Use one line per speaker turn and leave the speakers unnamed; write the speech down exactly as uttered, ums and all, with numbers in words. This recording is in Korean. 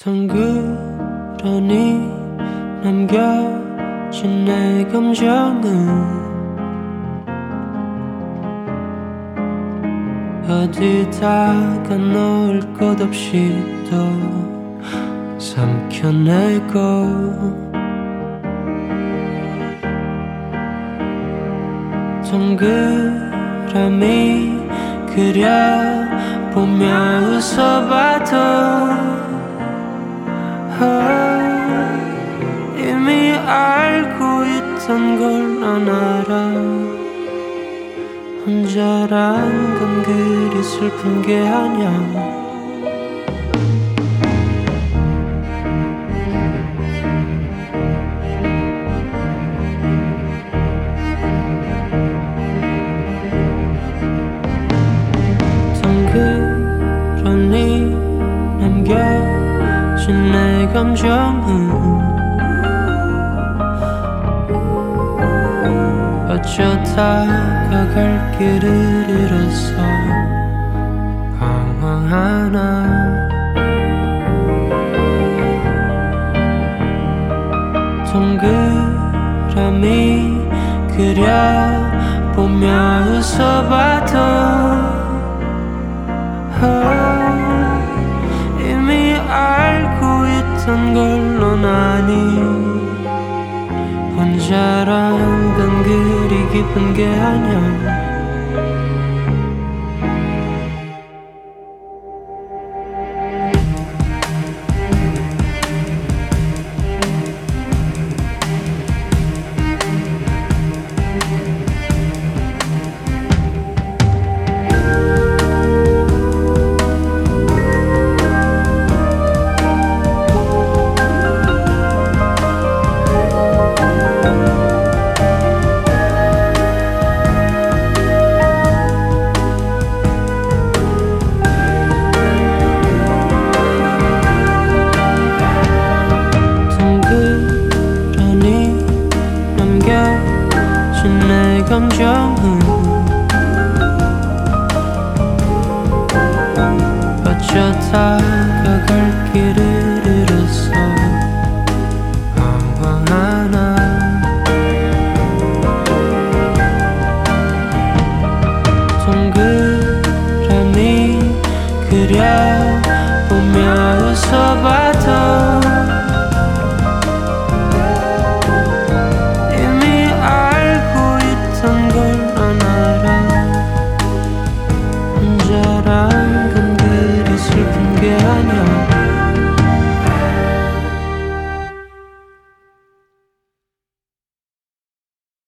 덩그러니 남겨진 내 감정은 어디다가 넣을 것 없이 또 삼켜내고 동그라미 그려보며 웃어봐도 아, 이미 알고 있던 걸 난 알아. 혼자란 건 그리 슬픈 게 아냐. 덩그러니 남겨진 내 감정은 어쩌다가 갈 길을 잃어서 방황하나. 동그라미 그려보며 웃어봐도 아, 이미 알고 있던 걸 넌 아니. 혼자란 건 그리 기쁜 게 아냐.